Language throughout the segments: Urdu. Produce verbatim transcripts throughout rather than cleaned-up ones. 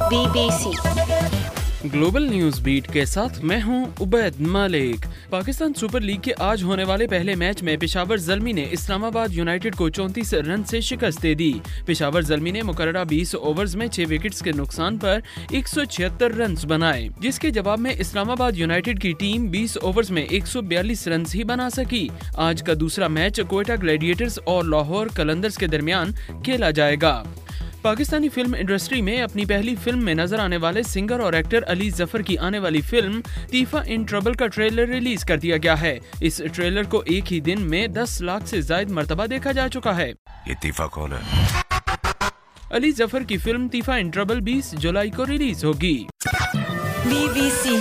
Be B C global news beat کے ساتھ میں ہوں عبید مالک۔ پاکستان سپر لیگ کے آج ہونے والے پہلے میچ میں پشاور زلمی نے اسلام آباد یونائیٹڈ کو چونتیس رن سے شکست دے دی۔ پشاور زلمی نے مقررہ بیس اوورز میں چھ وکٹس کے نقصان پر ایک سو چھہتر رنز بنائے، جس کے جواب میں اسلام آباد یونائیٹڈ کی ٹیم بیس اوورز میں ایک سو بیالیس رنز ہی بنا سکی۔ آج کا دوسرا میچ کوئٹہ گلیڈیٹرز اور لاہور قلندرز کے درمیان کھیلا جائے گا۔ پاکستانی فلم انڈسٹری میں اپنی پہلی فلم میں نظر آنے والے سنگر اور ایکٹر علی ظفر کی آنے والی فلم تیفا ان ٹربل کا ٹریلر ریلیز کر دیا گیا ہے۔ اس ٹریلر کو ایک ہی دن میں دس لاکھ سے زائد مرتبہ دیکھا جا چکا ہے۔ یہ تیفا کون ہے؟ علی ظفر کی فلم تیفا ان ٹربل بیس جولائی کو ریلیز ہوگی۔ بی بی سی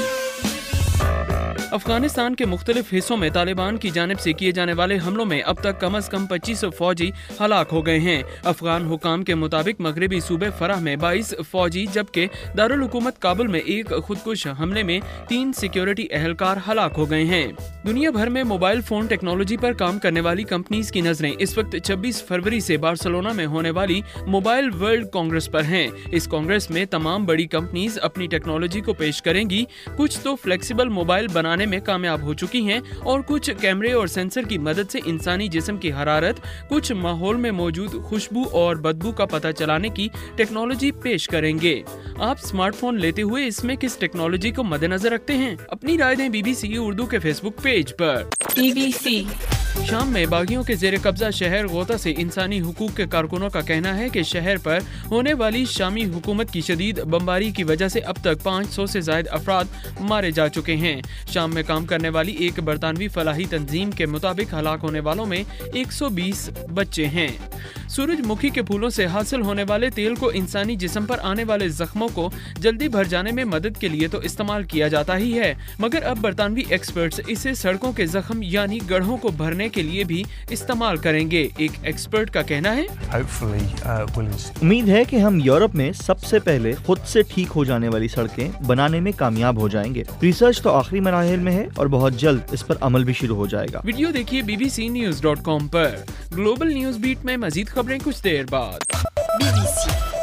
افغانستان کے مختلف حصوں میں طالبان کی جانب سے کیے جانے والے حملوں میں اب تک کم از کم پچیس فوجی ہلاک ہو گئے ہیں۔ افغان حکام کے مطابق مغربی صوبے فرح میں بائیس فوجی جبکہ دارالحکومت کابل میں ایک خودکش حملے میں تین سیکیورٹی اہلکار ہلاک ہو گئے ہیں۔ دنیا بھر میں موبائل فون ٹیکنالوجی پر کام کرنے والی کمپنیز کی نظریں اس وقت چھبیس فروری سے بارسلونا میں ہونے والی موبائل ورلڈ کانگریس پر ہیں۔ اس کانگریس میں تمام بڑی کمپنیز اپنی ٹیکنالوجی کو پیش کریں گی۔ کچھ تو فلیکسیبل موبائل بنانے میں کامیاب ہو چکی ہیں اور کچھ کیمرے اور سینسر کی مدد سے انسانی جسم کی حرارت، کچھ ماحول میں موجود خوشبو اور بدبو کا پتہ چلانے کی ٹیکنالوجی پیش کریں گے۔ آپ اسمارٹ فون لیتے ہوئے اس میں کس ٹیکنالوجی کو مد نظر رکھتے ہیں؟ اپنی رائے دیں بی بی سی اردو کے فیس بک پیج پر۔ بی بی سی شام میں باغیوں کے زیر قبضہ شہر غوطہ سے انسانی حقوق کے کارکنوں کا کہنا ہے کہ شہر پر ہونے والی شامی حکومت کی شدید بمباری کی وجہ سے اب تک پانچ سو سے زائد افراد مارے جا چکے ہیں۔ شام میں کام کرنے والی ایک برطانوی فلاحی تنظیم کے مطابق ہلاک ہونے والوں میں ایک سو بیس بچے ہیں۔ سورج مکھی کے پھولوں سے حاصل ہونے والے تیل کو انسانی جسم پر آنے والے زخموں کو جلدی بھر جانے میں مدد کے لیے تو استعمال کیا جاتا ہی ہے، مگر اب برطانوی ایکسپرٹس اسے سڑکوں کے زخم یعنی گڑھوں کو بھرنے کے لیے بھی استعمال کریں گے۔ ایک ایکسپرٹ کا کہنا ہے، امید ہے کہ ہم یورپ میں سب سے پہلے خود سے ٹھیک ہو جانے والی سڑکیں بنانے میں کامیاب ہو جائیں گے۔ ریسرچ تو آخری مراحل میں ہے اور بہت جلد اس پر عمل بھی شروع ہو جائے گا۔ ویڈیو دیکھیے B B C news dot com پر۔ گلوبل نیوز بیٹ میں مزید خبریں کچھ دیر بعد۔ Be B C